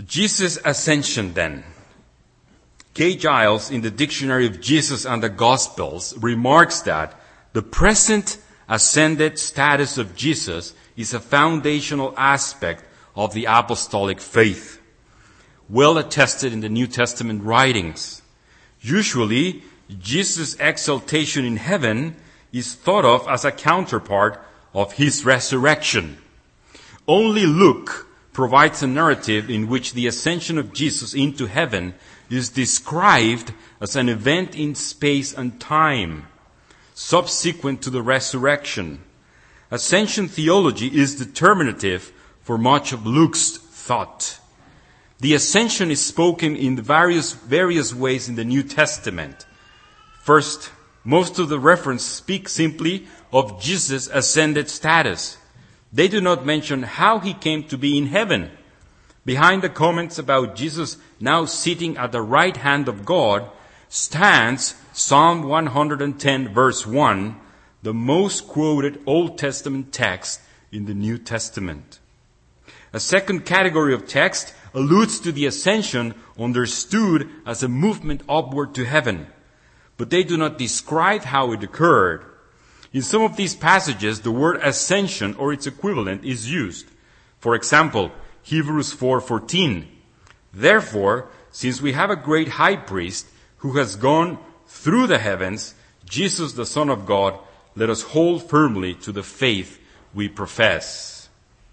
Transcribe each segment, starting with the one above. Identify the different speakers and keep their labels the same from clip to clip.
Speaker 1: Jesus' ascension then. Kay Giles, in the Dictionary of Jesus and the Gospels, remarks that the present ascended status of Jesus is a foundational aspect of the apostolic faith, well attested in the New Testament writings. Usually, Jesus' exaltation in heaven is thought of as a counterpart of his resurrection. Only Luke provides a narrative in which the ascension of Jesus into heaven is described as an event in space and time, subsequent to the resurrection. Ascension theology is determinative for much of Luke's thought. The ascension is spoken in various ways in the New Testament. First, most of the references speak simply of Jesus' ascended status. They do not mention how he came to be in heaven. Behind the comments about Jesus now sitting at the right hand of God stands Psalm 110 verse 1, the most quoted Old Testament text in the New Testament. A second category of text alludes to the ascension understood as a movement upward to heaven, but they do not describe how it occurred. In some of these passages, the word ascension or its equivalent is used. For example, Hebrews 4:14. Therefore, since we have a great high priest who has gone through the heavens, Jesus the Son of God, let us hold firmly to the faith we profess.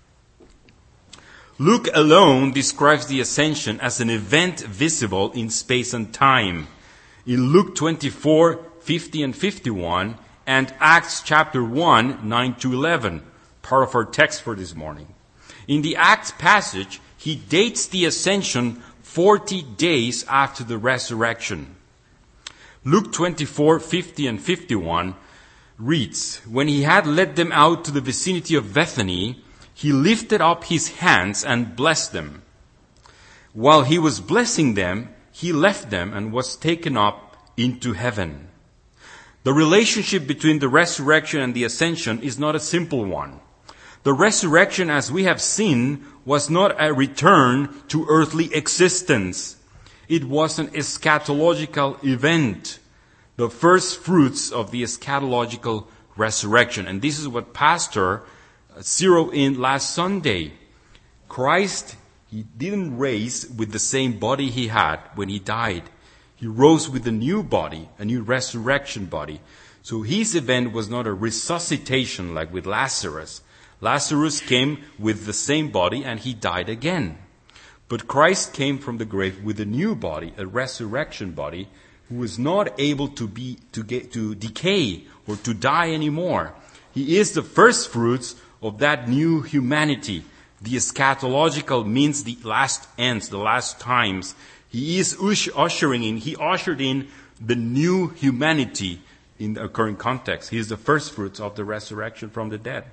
Speaker 1: Luke alone describes the ascension as an event visible in space and time. In Luke 24:50 and 51, and Acts chapter 1, 9-11, part of our text for this morning. In the Acts passage, he dates the ascension 40 days after the resurrection. Luke 24:50 and 51 reads, when he had led them out to the vicinity of Bethany, he lifted up his hands and blessed them. While he was blessing them, he left them and was taken up into heaven. The relationship between the resurrection and the ascension is not a simple one. The resurrection, as we have seen, was not a return to earthly existence. It was an eschatological event, the first fruits of the eschatological resurrection. And this is what Pastor zeroed in last Sunday. Christ, he didn't raise with the same body he had when he died. He rose with a new body, a new resurrection body. So his event was not a resuscitation like with Lazarus. Lazarus came with the same body and he died again. But Christ came from the grave with a new body, a resurrection body, who was not able to decay or to die anymore. He is the first fruits of that new humanity. The eschatological means the last ends, the last times. He ushered in the new humanity in the current context. He is the first fruits of the resurrection from the dead.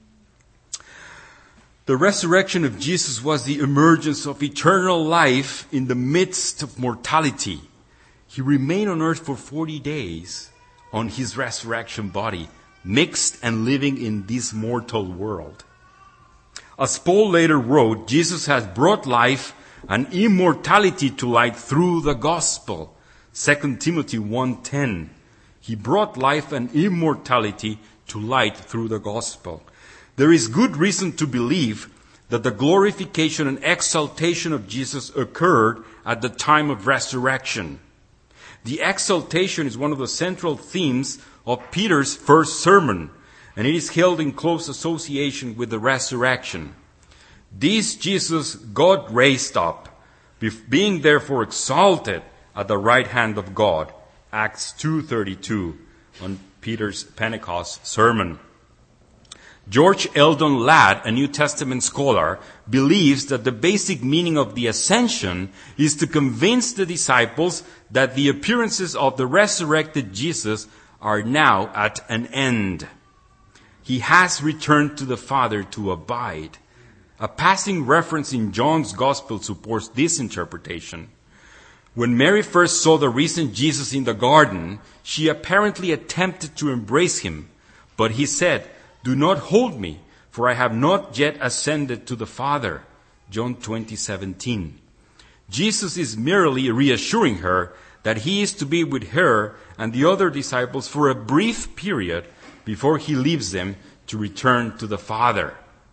Speaker 1: The resurrection of Jesus was the emergence of eternal life in the midst of mortality. He remained on earth for 40 days on his resurrection body, mixed and living in this mortal world. As Paul later wrote, Jesus has brought life and immortality to light through the gospel. 2 Timothy 1:10. He brought life and immortality to light through the gospel. There is good reason to believe that the glorification and exaltation of Jesus occurred at the time of resurrection. The exaltation is one of the central themes of Peter's first sermon, and it is held in close association with the resurrection. This Jesus God raised up, being therefore exalted at the right hand of God. Acts 2:32 on Peter's Pentecost sermon. George Eldon Ladd, a New Testament scholar, believes that the basic meaning of the ascension is to convince the disciples that the appearances of the resurrected Jesus are now at an end. He has returned to the Father to abide. A passing reference in John's Gospel supports this interpretation. When Mary first saw the risen Jesus in the garden, she apparently attempted to embrace him, but he said, "Do not hold me, for I have not yet ascended to the Father." John 20:17. Jesus is merely reassuring her that he is to be with her and the other disciples for a brief period before he leaves them to return to the Father.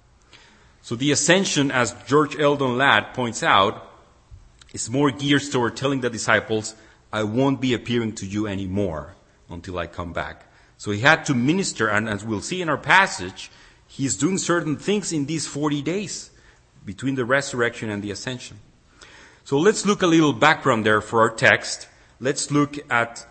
Speaker 1: So the ascension, as George Eldon Ladd points out, is more geared toward telling the disciples, I won't be appearing to you anymore until I come back. So he had to minister, and as we'll see in our passage, he's doing certain things in these 40 days between the resurrection and the ascension. So let's look a little background there for our text. Let's look at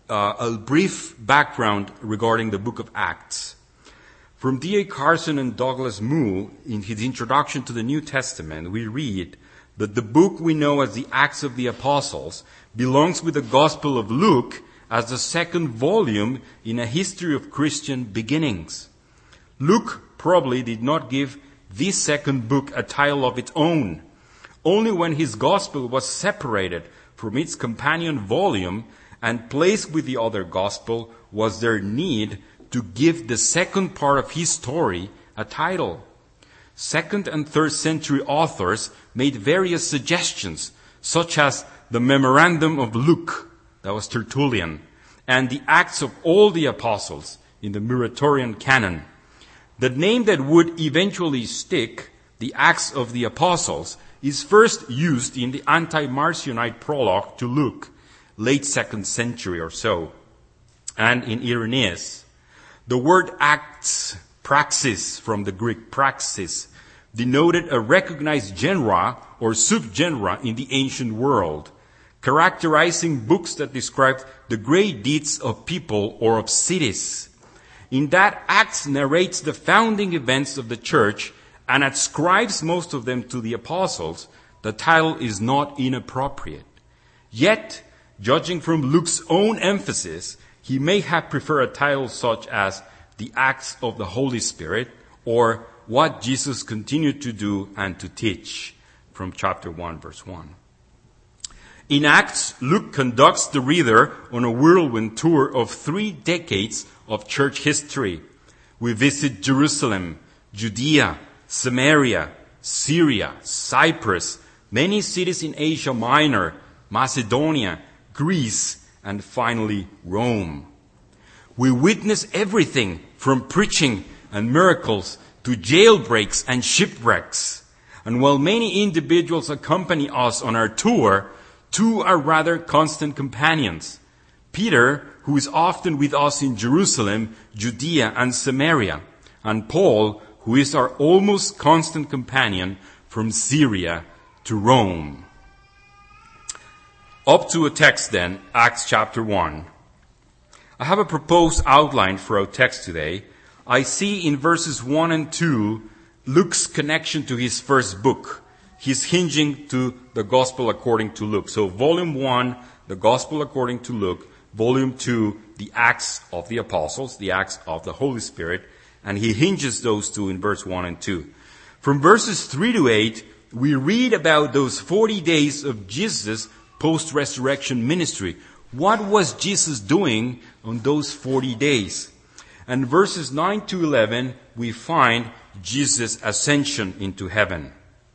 Speaker 1: a brief background regarding the book of Acts. From D.A. Carson and Douglas Moo, in his introduction to the New Testament, we read that the book we know as the Acts of the Apostles belongs with the Gospel of Luke as the second volume in a history of Christian beginnings. Luke probably did not give this second book a title of its own. Only when his Gospel was separated from its companion volume and placed with the other Gospel was there need to give the second part of his story a title. Second and third century authors made various suggestions, such as the Memorandum of Luke, that was Tertullian, and the Acts of all the Apostles in the Muratorian canon. The name that would eventually stick, the Acts of the Apostles, is first used in the anti-Marcionite prologue to Luke, late 2nd century or so, and in Irenaeus. The word Acts, praxis, from the Greek praxis, denoted a recognized genre or subgenre in the ancient world, characterizing books that described the great deeds of people or of cities. In that, Acts narrates the founding events of the church and ascribes most of them to the apostles. The title is not inappropriate. Yet, judging from Luke's own emphasis, he may have preferred a title such as The Acts of the Holy Spirit or What Jesus Continued to Do and to Teach from chapter 1, verse 1. In Acts, Luke conducts the reader on a whirlwind tour of 3 decades of church history. We visit Jerusalem, Judea, Samaria, Syria, Cyprus, many cities in Asia Minor, Macedonia, Greece, and finally Rome. We witness everything from preaching and miracles to jailbreaks and shipwrecks. And while many individuals accompany us on our tour, 2 are rather constant companions. Peter, who is often with us in Jerusalem, Judea, and Samaria, and Paul, who is our almost constant companion from Syria to Rome. Up to a text then, Acts chapter 1. I have a proposed outline for our text today. I see in verses 1 and 2 Luke's connection to his first book. He's hinging to the Gospel according to Luke. So volume 1, the Gospel according to Luke. Volume 2, the Acts of the Apostles, the Acts of the Holy Spirit. And he hinges those 2 in verse 1 and 2. From verses 3 to 8, we read about those 40 days of Jesus' post-resurrection ministry. What was Jesus doing on those 40 days? And verses 9 to 11, we find Jesus' ascension into heaven.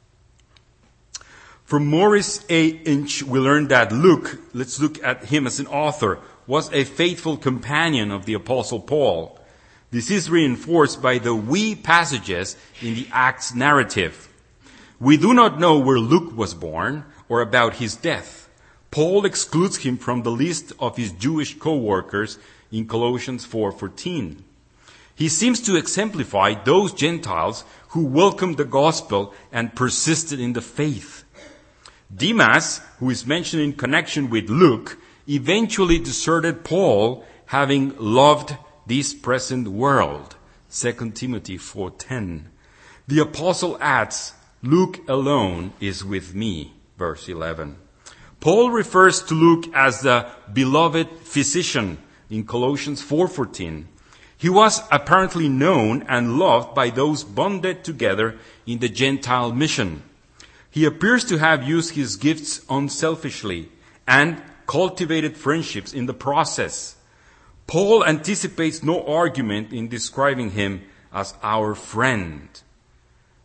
Speaker 1: From Maurice A. Inch, we learn that Luke, let's look at him as an author, was a faithful companion of the Apostle Paul. This is reinforced by the we passages in the Acts narrative. We do not know where Luke was born or about his death. Paul excludes him from the list of his Jewish co-workers in Colossians 4:14. He seems to exemplify those Gentiles who welcomed the gospel and persisted in the faith. Demas, who is mentioned in connection with Luke, eventually deserted Paul, having loved this present world. 2 Timothy 4:10. The apostle adds, Luke alone is with me. Verse 11. Paul refers to Luke as the beloved physician in Colossians 4:14. He was apparently known and loved by those bonded together in the Gentile mission. He appears to have used his gifts unselfishly and cultivated friendships in the process. Paul anticipates no argument in describing him as our friend.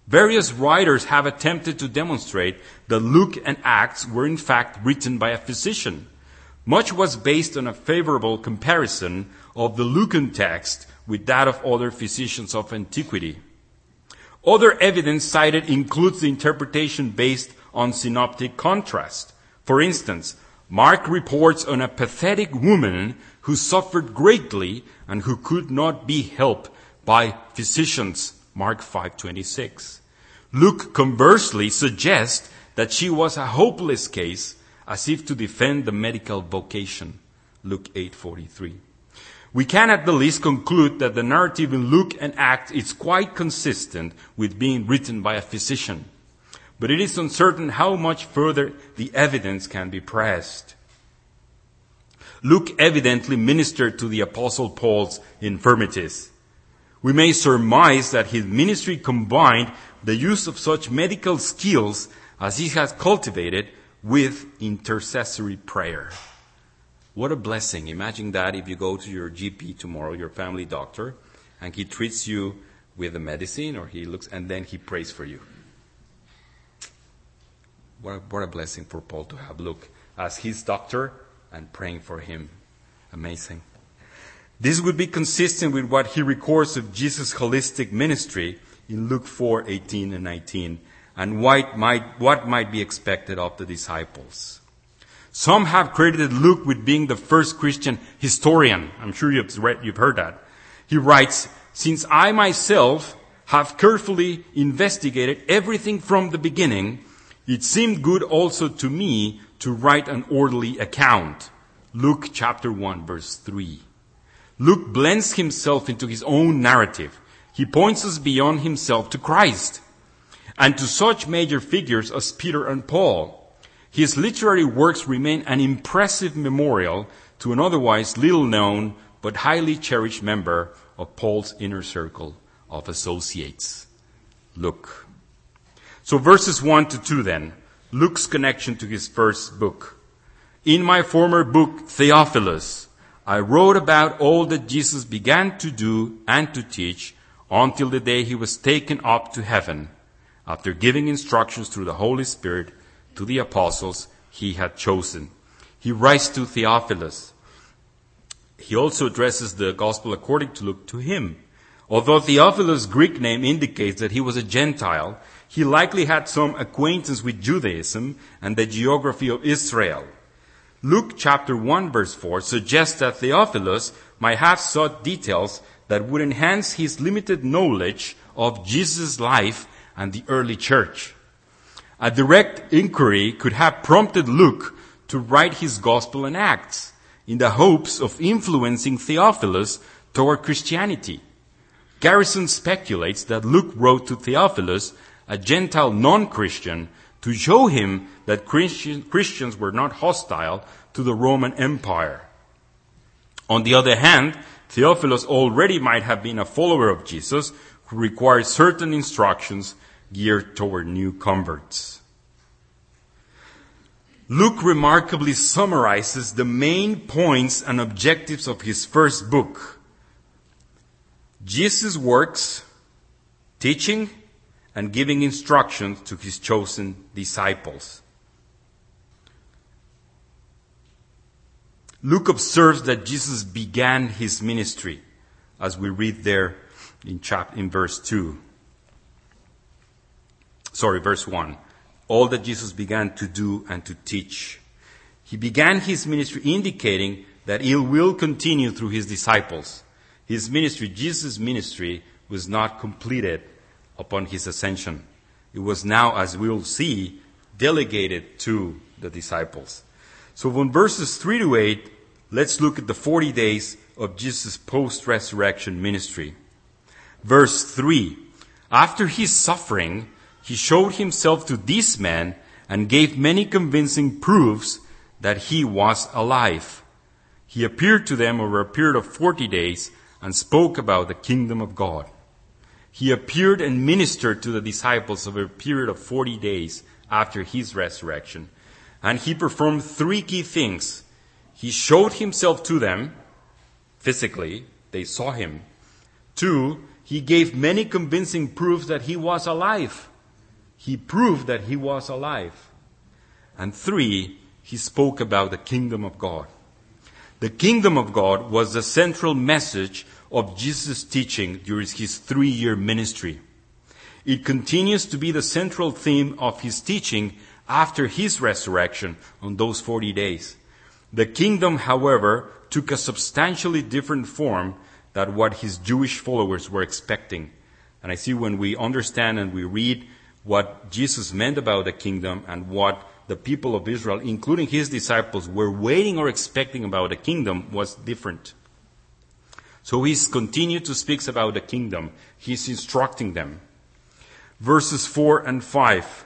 Speaker 1: Various writers have attempted to demonstrate that Luke and Acts were in fact written by a physician. Much was based on a favorable comparison of the Lucan text with that of other physicians of antiquity. Other evidence cited includes the interpretation based on synoptic contrast. For instance, Mark reports on a pathetic woman who suffered greatly and who could not be helped by physicians, Mark 5:26. Luke conversely suggests that she was a hopeless case, as if to defend the medical vocation, Luke 8:43. We can at the least conclude that the narrative in Luke and Acts is quite consistent with being written by a physician. But it is uncertain how much further the evidence can be pressed. Luke evidently ministered to the Apostle Paul's infirmities. We may surmise that his ministry combined the use of such medical skills as he has cultivated with intercessory prayer. What a blessing. Imagine that if you go to your GP tomorrow, your family doctor, and he treats you with a medicine, or he looks, and then he prays for you. What a blessing for Paul to have Luke as his doctor and praying for him. Amazing. This would be consistent with what he records of Jesus' holistic ministry in Luke 4:18 and 19, and what might be expected of the disciples. Some have credited Luke with being the first Christian historian. I'm sure you've heard that. He writes, "Since I myself have carefully investigated everything from the beginning, it seemed good also to me to write an orderly account." Luke chapter 1, verse 3. Luke blends himself into his own narrative. He points us beyond himself to Christ and to such major figures as Peter and Paul. His literary works remain an impressive memorial to an otherwise little-known but highly cherished member of Paul's inner circle of associates, Luke. So verses 1 to 2 then, Luke's connection to his first book. "In my former book, Theophilus, I wrote about all that Jesus began to do and to teach until the day he was taken up to heaven, after giving instructions through the Holy Spirit to the apostles he had chosen." He writes to Theophilus. He also addresses the gospel according to Luke to him. Although Theophilus' Greek name indicates that he was a Gentile, he likely had some acquaintance with Judaism and the geography of Israel. Luke chapter 1 verse 4 suggests that Theophilus might have sought details that would enhance his limited knowledge of Jesus' life and the early church. A direct inquiry could have prompted Luke to write his Gospel and Acts in the hopes of influencing Theophilus toward Christianity. Garrison speculates that Luke wrote to Theophilus, a Gentile non-Christian, to show him that Christians were not hostile to the Roman Empire. On the other hand, Theophilus already might have been a follower of Jesus who required certain instructions geared toward new converts. Luke remarkably summarizes the main points and objectives of his first book: Jesus' works, teaching, and giving instructions to his chosen disciples. Luke observes that Jesus began his ministry, as we read there in verse 2. Verse 1. All that Jesus began to do and to teach. He began his ministry indicating that he will continue through his disciples. His ministry, Jesus' ministry, was not completed upon his ascension. It was now, as we'll see, delegated to the disciples. So from verses 3 to 8, let's look at the 40 days of Jesus' post-resurrection ministry. Verse 3. After his suffering, he showed himself to these men and gave many convincing proofs that he was alive. He appeared to them over a period of 40 days and spoke about the kingdom of God. He appeared and ministered to the disciples over a period of 40 days after his resurrection. And he performed three key things. He showed himself to them physically. They saw him. 2, he gave many convincing proofs that he was alive. He proved that he was alive. And 3, he spoke about the kingdom of God. The kingdom of God was the central message of Jesus' teaching during his 3-year ministry. It continues to be the central theme of his teaching after his resurrection on those 40 days. The kingdom, however, took a substantially different form than what his Jewish followers were expecting. And I see when we understand and we read what Jesus meant about the kingdom and what the people of Israel, including his disciples, were waiting or expecting about the kingdom was different. So he's continued to speak about the kingdom. He's instructing them. Verses 4 and 5.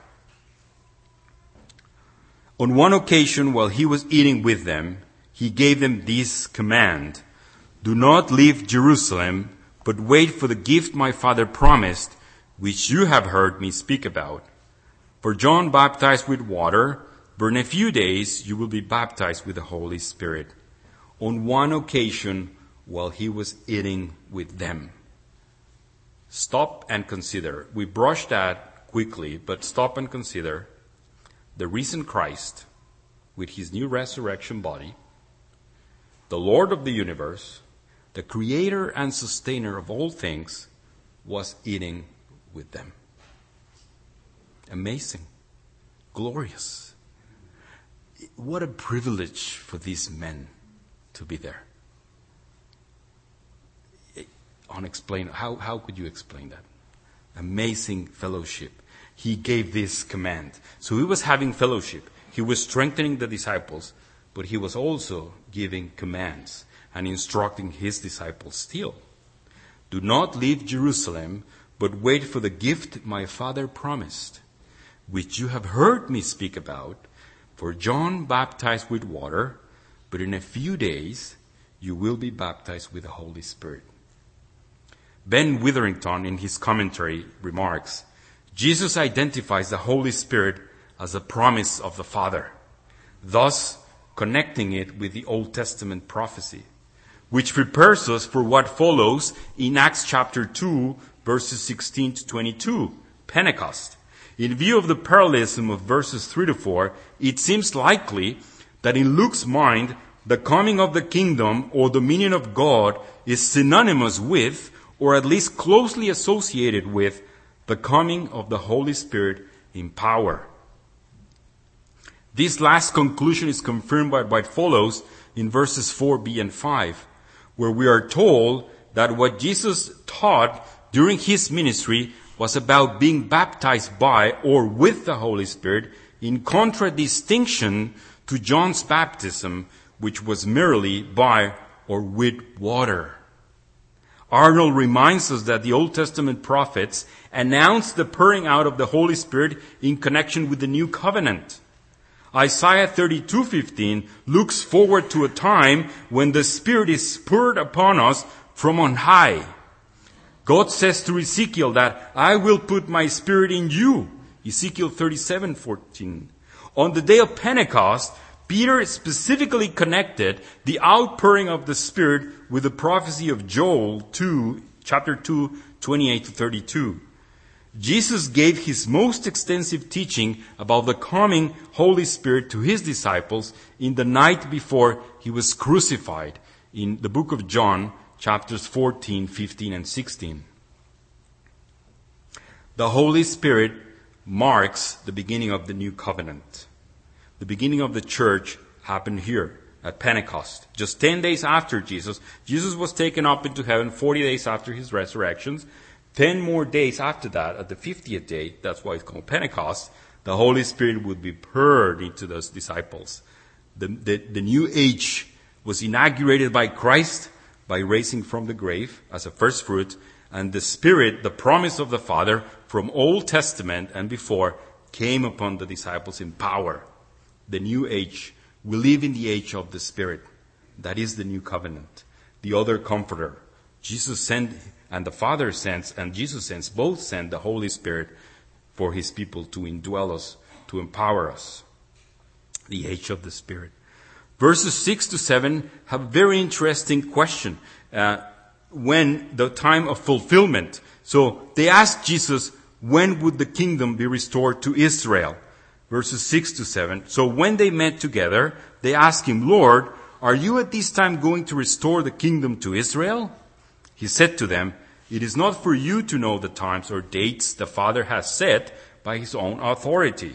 Speaker 1: On one occasion, while he was eating with them, he gave them this command: "Do not leave Jerusalem, but wait for the gift my Father promised, which you have heard me speak about. For John baptized with water, but in a few days you will be baptized with the Holy Spirit." On one occasion, while he was eating with them. Stop and consider. We brushed that quickly, but stop and consider the risen Christ with his new resurrection body, the Lord of the universe, the creator and sustainer of all things, was eating with them. Amazing. Glorious. What a privilege for these men to be there. Unexplainable. How could you explain that? Amazing fellowship. He gave this command. So he was having fellowship. He was strengthening the disciples, but he was also giving commands and instructing his disciples still. "Do not leave Jerusalem, but wait for the gift my Father promised, which you have heard me speak about. For John baptized with water, but in a few days you will be baptized with the Holy Spirit." Ben Witherington, in his commentary, remarks, Jesus identifies the Holy Spirit as a promise of the Father, thus connecting it with the Old Testament prophecy, which prepares us for what follows in Acts chapter 2, verses 16 to 22, Pentecost. In view of the parallelism of verses 3 to 4, it seems likely that in Luke's mind, the coming of the kingdom or dominion of God is synonymous with, or at least closely associated with, the coming of the Holy Spirit in power. This last conclusion is confirmed by what follows in verses 4b and 5, where we are told that what Jesus taught during his ministry was about being baptized by or with the Holy Spirit, in contradistinction to John's baptism, which was merely by or with water. Arnold reminds us that the Old Testament prophets announced the pouring out of the Holy Spirit in connection with the New Covenant. Isaiah 32:15 looks forward to a time when the Spirit is poured upon us from on high. God says to Ezekiel that, "I will put my Spirit in you." Ezekiel 37:14. On the day of Pentecost, Peter specifically connected the outpouring of the Spirit with the prophecy of Joel 2, chapter 2, 28 to 32. Jesus gave his most extensive teaching about the coming Holy Spirit to his disciples in the night before he was crucified in the book of John, chapters 14, 15, and 16. The Holy Spirit marks the beginning of the new covenant. The beginning of the church happened here at Pentecost. Just 10 days after Jesus was taken up into heaven, 40 days after his resurrection. 10 more days after that, at the 50th day, that's why it's called Pentecost, the Holy Spirit would be poured into those disciples. The new age was inaugurated by Christ by raising from the grave as a first fruit, and the Spirit, the promise of the Father from Old Testament and before, came upon the disciples in power. The new age. We live in the age of the Spirit. That is the new covenant. The other comforter. Jesus sent, and the Father sends, and Jesus sends, both send the Holy Spirit for his people to indwell us, to empower us. The age of the Spirit. Verses 6 to 7 have a very interesting question. when the time of fulfillment. So they asked Jesus, when would the kingdom be restored to Israel? Verses 6 to 7. So when they met together, they asked him, Lord, are you at this time going to restore the kingdom to Israel? He said to them, it is not for you to know the times or dates the Father has set by his own authority.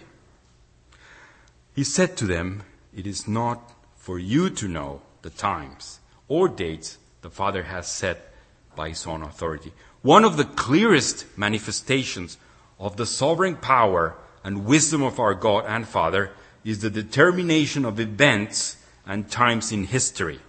Speaker 1: He said to them, it is not for you to know the times or dates the Father has set by his own authority. One of the clearest manifestations of the sovereign power and wisdom of our God and Father is the determination of events and times in history.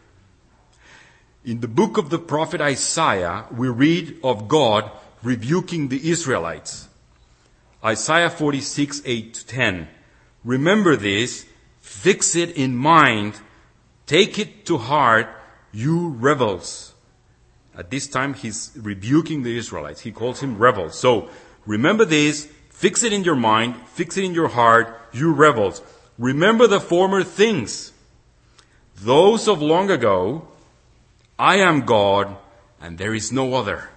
Speaker 1: In the book of the prophet Isaiah, we read of God rebuking the Israelites. Isaiah 46, 8 to 10. Remember this, fix it in mind, take it to heart, you rebels. At this time, he's rebuking the Israelites. He calls him rebels. So, remember this, fix it in your mind, fix it in your heart, you rebels. Remember the former things. Those of long ago, I am God, and there is no other.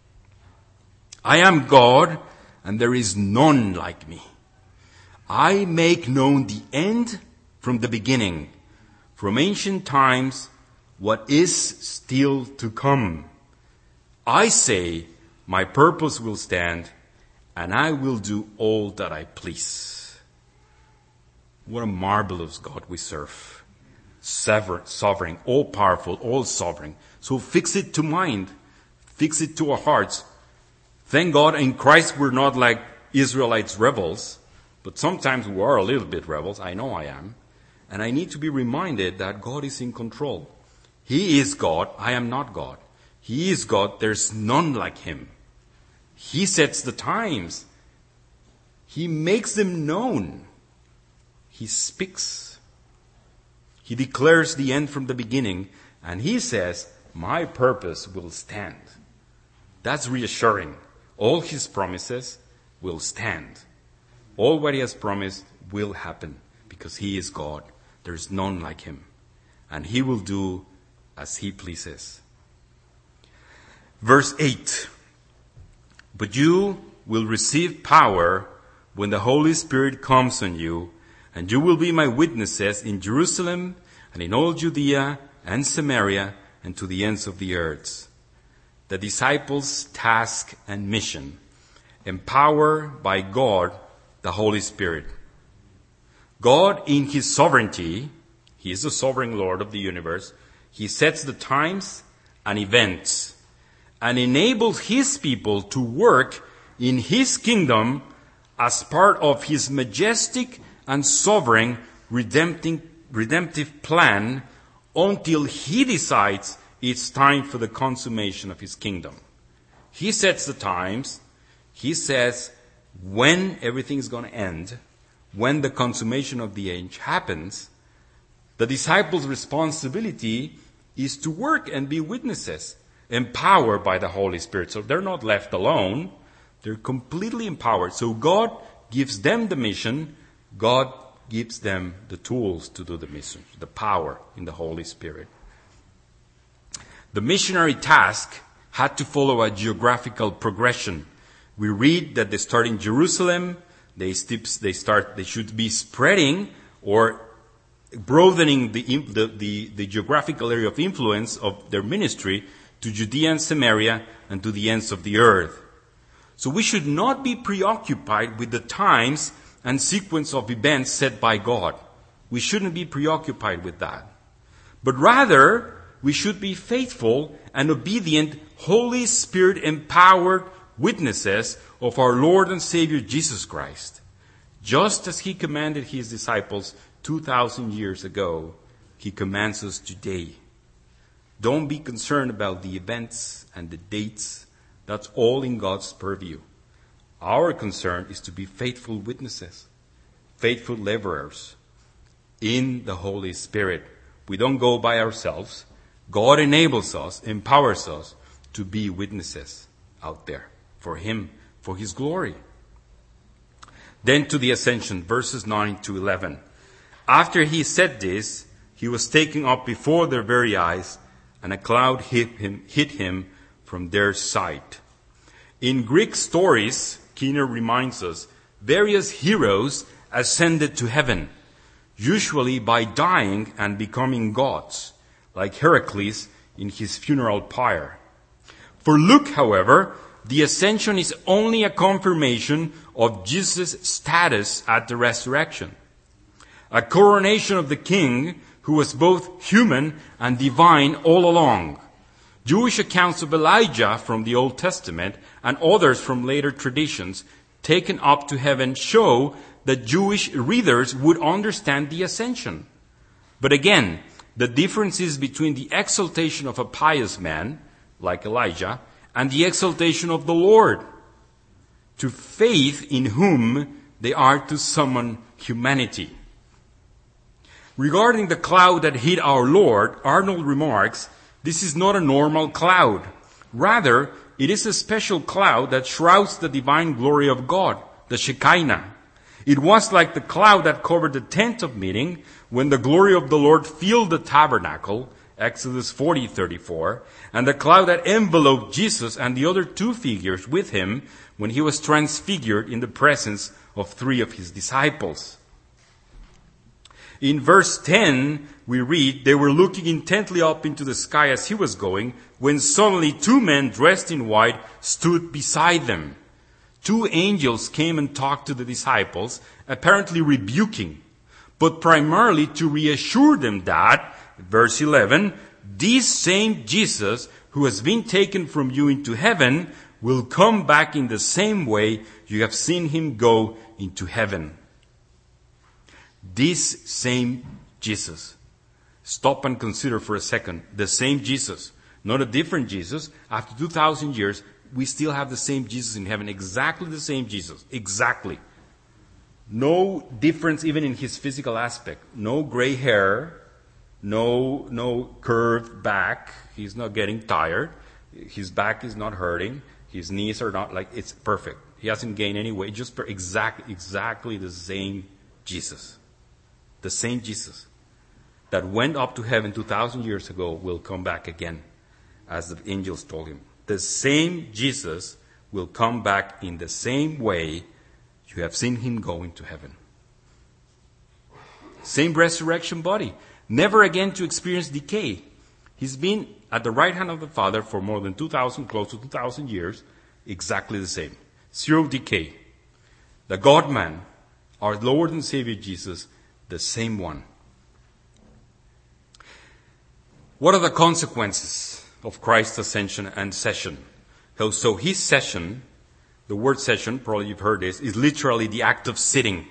Speaker 1: I am God, and there is none like me. I make known the end from the beginning, from ancient times, what is still to come. I say, my purpose will stand, and I will do all that I please. What a marvelous God we serve. Sovereign, all-powerful, all-sovereign. So fix it to mind. Fix it to our hearts. Thank God in Christ we're not like Israelites rebels, but sometimes we are a little bit rebels. I know I am. And I need to be reminded that God is in control. He is God. I am not God. He is God. There's none like him. He sets the times. He makes them known. He speaks. He declares the end from the beginning, and he says, my purpose will stand. That's reassuring. All his promises will stand. All what he has promised will happen, because he is God. There's none like him. And he will do as he pleases. Verse 8. But you will receive power when the Holy Spirit comes on you, and you will be my witnesses in Jerusalem and in all Judea and Samaria and to the ends of the earth. The disciples' task and mission, empowered by God, the Holy Spirit. God in his sovereignty, he is the sovereign Lord of the universe, he sets the times and events and enables his people to work in his kingdom as part of his majestic and sovereign redemptive plan until he decides it's time for the consummation of his kingdom. He sets the times. He says when everything is going to end, when the consummation of the age happens. The disciples' responsibility is to work and be witnesses, empowered by the Holy Spirit. So they're not left alone. They're completely empowered. So God gives them the mission. God gives them the tools to do the mission, the power in the Holy Spirit. The missionary task had to follow a geographical progression. We read that they start in Jerusalem. They should be spreading or broadening the geographical area of influence of their ministry to Judea and Samaria and to the ends of the earth. So we should not be preoccupied with the times and sequence of events set by God. We shouldn't be preoccupied with that. But rather, we should be faithful and obedient, Holy Spirit empowered witnesses of our Lord and Savior Jesus Christ. Just as he commanded his disciples 2,000 years ago, he commands us today. Don't be concerned about the events and the dates. That's all in God's purview. Our concern is to be faithful witnesses, faithful laborers in the Holy Spirit. We don't go by ourselves. God enables us, empowers us to be witnesses out there for him, for his glory. Then to the ascension, verses 9 to 11. After he said this, he was taken up before their very eyes, and a cloud hid him from their sight. In Greek stories, Keener reminds us, various heroes ascended to heaven, usually by dying and becoming gods, like Heracles in his funeral pyre. For Luke, however, the ascension is only a confirmation of Jesus' status at the resurrection, a coronation of the king who was both human and divine all along. Jewish accounts of Elijah from the Old Testament and others from later traditions taken up to heaven show that Jewish readers would understand the ascension. But again, the differences between the exaltation of a pious man, like Elijah, and the exaltation of the Lord, to faith in whom they are to summon humanity. Regarding the cloud that hid our Lord, Arnold remarks, this is not a normal cloud. Rather, it is a special cloud that shrouds the divine glory of God, the Shekinah. It was like the cloud that covered the tent of meeting when the glory of the Lord filled the tabernacle, Exodus 40:34, and the cloud that enveloped Jesus and the other two figures with him when he was transfigured in the presence of 3 of his disciples. In verse 10, we read, they were looking intently up into the sky as he was going, when suddenly 2 men dressed in white stood beside them. 2 angels came and talked to the disciples, apparently rebuking, but primarily to reassure them that, verse 11, this same Jesus who has been taken from you into heaven will come back in the same way you have seen him go into heaven. This same Jesus. Stop and consider for a second. The same Jesus. Not a different Jesus. After 2,000 years, we still have the same Jesus in heaven. Exactly the same Jesus. Exactly. No difference even in his physical aspect. No gray hair. No curved back. He's not getting tired. His back is not hurting. His knees are not it's perfect. He hasn't gained any weight. Just exactly the same Jesus. The same Jesus that went up to heaven 2,000 years ago will come back again, as the angels told him. The same Jesus will come back in the same way you have seen him go into heaven. Same resurrection body. Never again to experience decay. He's been at the right hand of the Father for more than 2,000, close to 2,000 years. Exactly the same. 0 decay. The God-man, our Lord and Savior Jesus, the same one. What are the consequences of Christ's ascension and session? So his session, the word session, probably you've heard this, is literally the act of sitting.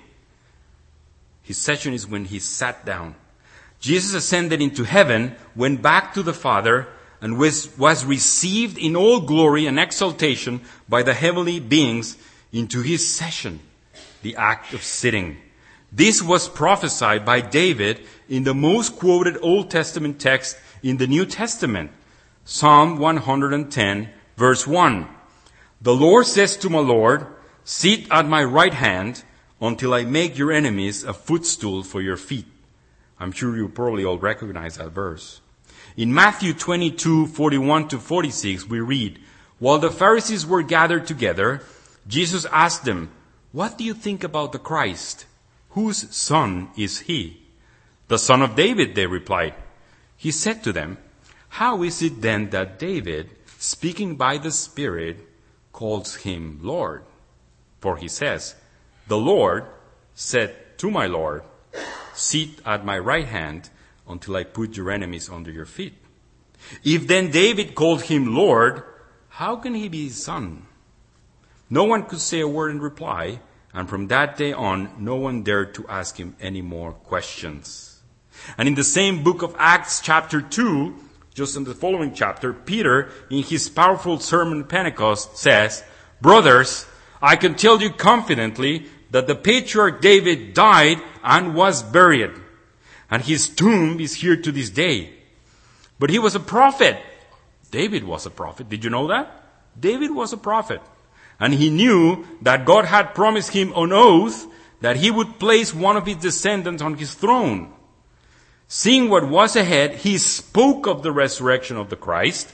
Speaker 1: His session is when he sat down. Jesus ascended into heaven, went back to the Father, and was received in all glory and exaltation by the heavenly beings into his session, the act of sitting. This was prophesied by David in the most quoted Old Testament text in the New Testament, Psalm 110, verse 1. The Lord says to my Lord, sit at my right hand until I make your enemies a footstool for your feet. I'm sure you probably all recognize that verse. In Matthew 22:41-46, we read, while the Pharisees were gathered together, Jesus asked them, what do you think about the Christ? Whose son is he? The son of David, they replied. He said to them, how is it then that David, speaking by the Spirit, calls him Lord? For he says, the Lord said to my Lord, sit at my right hand until I put your enemies under your feet. If then David called him Lord, how can he be his son? No one could say a word in reply, and from that day on, no one dared to ask him any more questions. And in the same book of Acts, chapter 2, just in the following chapter, Peter, in his powerful sermon at Pentecost, says, brothers, I can tell you confidently that the patriarch David died and was buried, and his tomb is here to this day. But he was a prophet. David was a prophet. Did you know that? David was a prophet. And he knew that God had promised him on oath that he would place one of his descendants on his throne. Seeing what was ahead, he spoke of the resurrection of the Christ,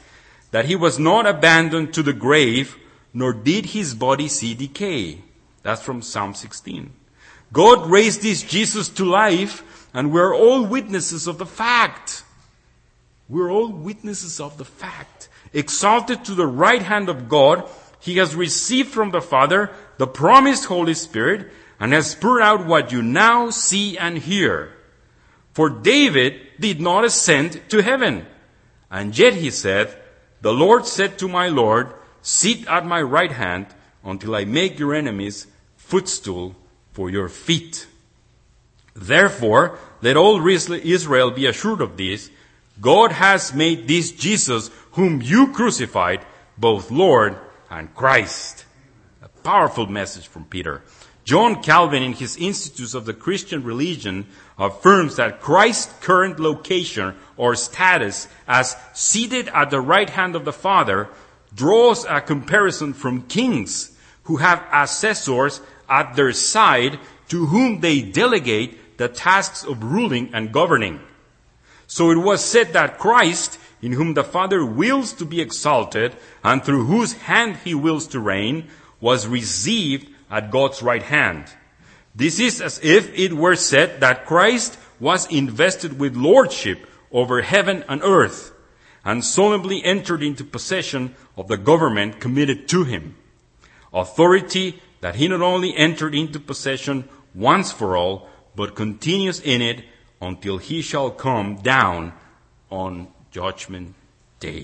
Speaker 1: that he was not abandoned to the grave, nor did his body see decay. That's from Psalm 16. God raised this Jesus to life, and we're all witnesses of the fact. We're all witnesses of the fact. Exalted to the right hand of God, he has received from the Father the promised Holy Spirit, and has poured out what you now see and hear. For David did not ascend to heaven, and yet he said, the Lord said to my Lord, sit at my right hand until I make your enemies footstool for your feet. Therefore, let all Israel be assured of this. God has made this Jesus, whom you crucified, both Lord and Christ. A powerful message from Peter. John Calvin, in his Institutes of the Christian Religion, affirms that Christ's current location or status as seated at the right hand of the Father draws a comparison from kings who have assessors at their side to whom they delegate the tasks of ruling and governing. So it was said that Christ, in whom the Father wills to be exalted and through whose hand he wills to reign, was received at God's right hand. This is as if it were said that Christ was invested with lordship over heaven and earth, and solemnly entered into possession of the government committed to him. Authority that he not only entered into possession once for all, but continues in it until he shall come down on Judgment Day.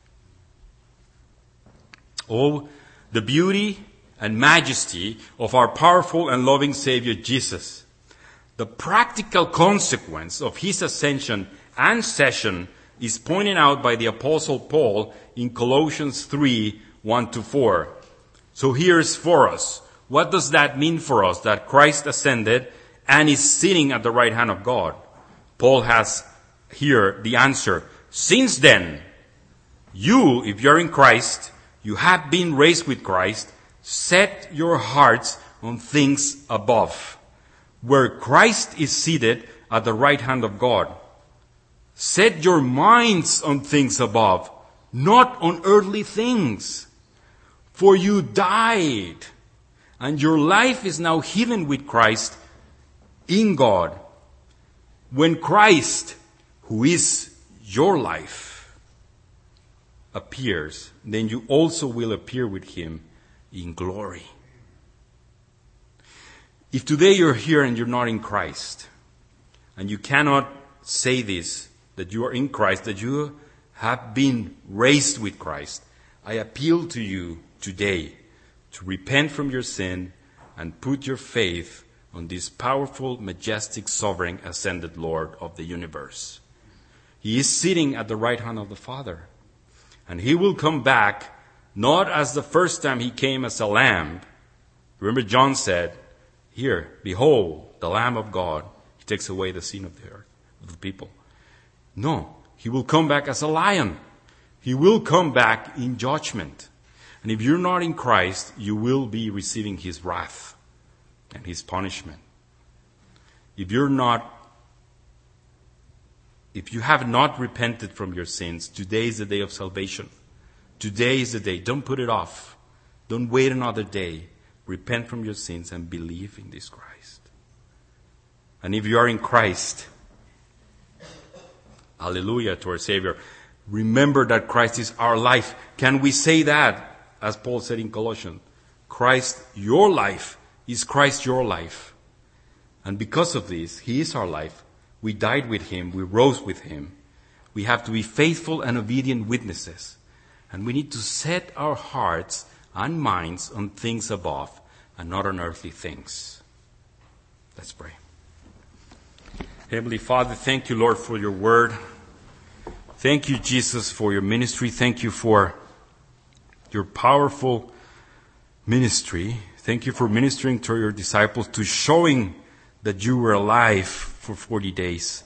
Speaker 1: Oh, the beauty and majesty of our powerful and loving Savior Jesus. The practical consequence of his ascension and session is pointed out by the Apostle Paul in Colossians 3, 1-4. So here's for us. What does that mean for us, that Christ ascended and is sitting at the right hand of God? Paul has here the answer. Since then, you, if you're in Christ, you have been raised with Christ. Set your hearts on things above, where Christ is seated at the right hand of God. Set your minds on things above, not on earthly things. For you died, and your life is now hidden with Christ in God. When Christ, who is your life, appears, then you also will appear with him in glory. If today you're here and you're not in Christ, and you cannot say this, that you are in Christ, that you have been raised with Christ, I appeal to you today to repent from your sin and put your faith on this powerful, majestic, sovereign, ascended Lord of the universe. He is sitting at the right hand of the Father, and he will come back not as the first time he came as a lamb. Remember John said, here, behold, the Lamb of God. He takes away the sin of the earth, of the people. No, he will come back as a lion. He will come back in judgment. And if you're not in Christ, you will be receiving his wrath and his punishment. If you have not repented from your sins, today is the day of salvation. Today is the day. Don't put it off. Don't wait another day. Repent from your sins and believe in this Christ. And if you are in Christ, hallelujah to our Savior, remember that Christ is our life. Can we say that, as Paul said in Colossians? Christ, your life, is Christ your life. And because of this, he is our life. We died with him. We rose with him. We have to be faithful and obedient witnesses. And we need to set our hearts and minds on things above and not on earthly things. Let's pray. Heavenly Father, thank you, Lord, for your word. Thank you, Jesus, for your ministry. Thank you for your powerful ministry. Thank you for ministering to your disciples, to showing that you were alive for 40 days.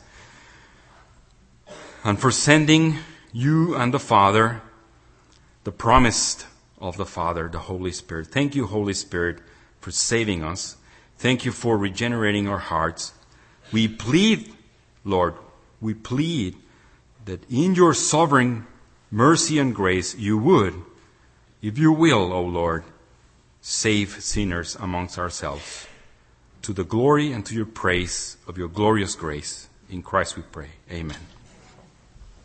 Speaker 1: And for sending you and the Father the promise of the Father, the Holy Spirit. Thank you, Holy Spirit, for saving us. Thank you for regenerating our hearts. We plead, Lord, that in your sovereign mercy and grace, you would, if you will, O Lord, save sinners amongst ourselves, to the glory and to your praise of your glorious grace. In Christ we pray. Amen.